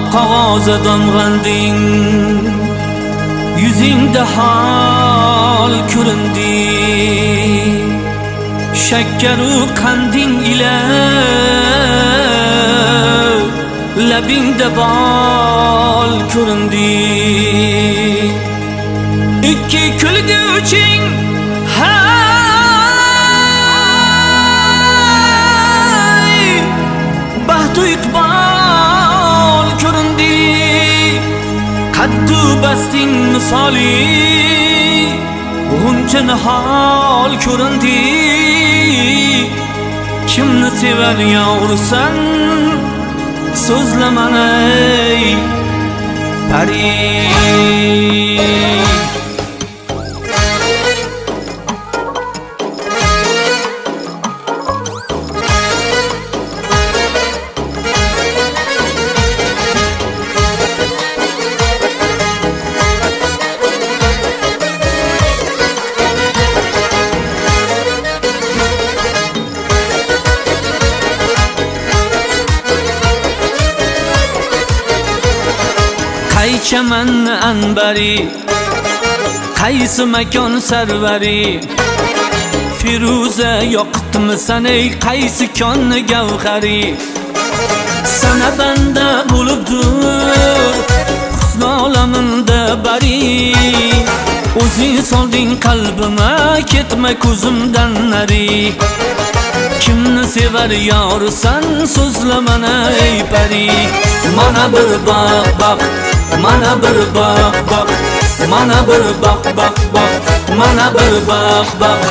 qog'oza damg'anding, yuzingda hol ko'rindi. Shakkaru qanding ila labingda bol ko'rindi. Ikki kulguching hay baxtu iqbol ko'rindi. Qaddu basting misoli g'uncha nihol ko'rindi. Kimni sevar yorsan so'zla mana ey pari. Qaychaman anbari, qaysi makon sarvari. Firuza yoqtimisan ey qaysi konni gavhari. Sana banda bo'libdir husn olaminda bari. O'zing solding qalbima, ketma ko'zimdan nari. Kimni sevar yorsan so'zla mana ey pari. Mana bir baq, mana bir baq, mana bir baq, mana bir baq.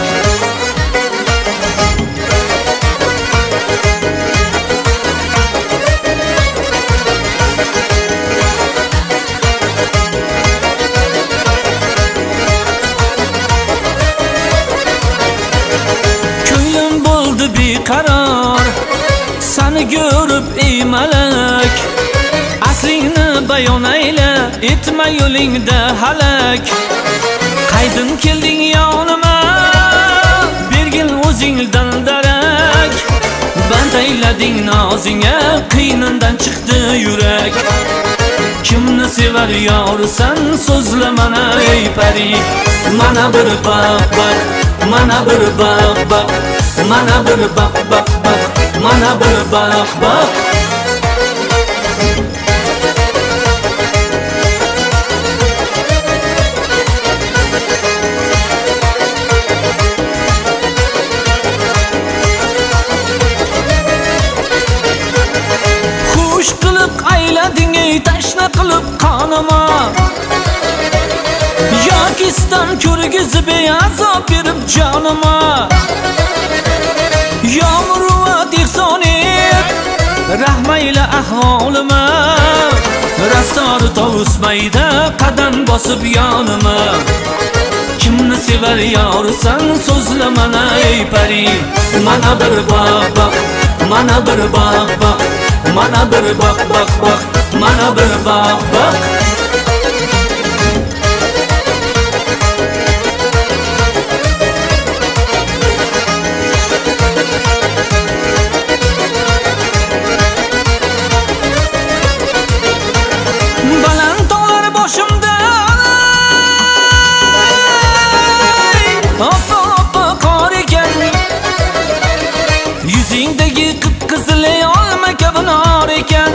Ko'nglim bo'ldi beqaror seni ko'rib ey malak. Aslingni bayon ayla, etma yo'lingda halak. Qaydan kelding yonima, bergin o'zingdan darak. Band aylading nozingga, qiynimdan chiqdi yurak. Kimni sevar yorsan so'zla mana ey pari. Mana bir baq, mana bir baq, mana bir baq, mana bir baq. Xush qilib aylading ey tashna qilib qonima. Yoki istam ko'rgizib azob berib jonima. Yomg'ir va ehson et rahmayla ahvolima. Rastor tovusmayda qadam bosib yonima. Kimni sevar yorsan so'zla mana ey pari. Mana bir baq, mana bir baq, mana bir baq, mana bir baq. Baland tog'lar boshimda oppa qor ekan. Yuzingdagi qip-qizil olma kabi nor ekan.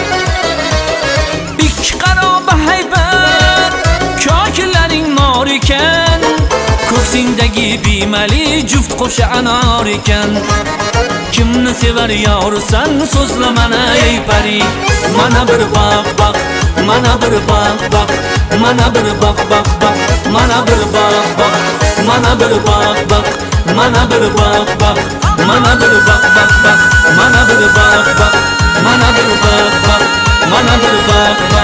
Ikki qaroba haybat ko'klaring mor ekan. Ko'ksingdagi bemali juft qo'sha anor ekan. Kimni sevar yorsan so'zla mana ey pari. Mana bir baq, mana bir baq, mana bir baq, mana bir baq, mana bir baq, mana bir baq, mana bir baq, mana bir baq, mana bir baq, mana bir baq.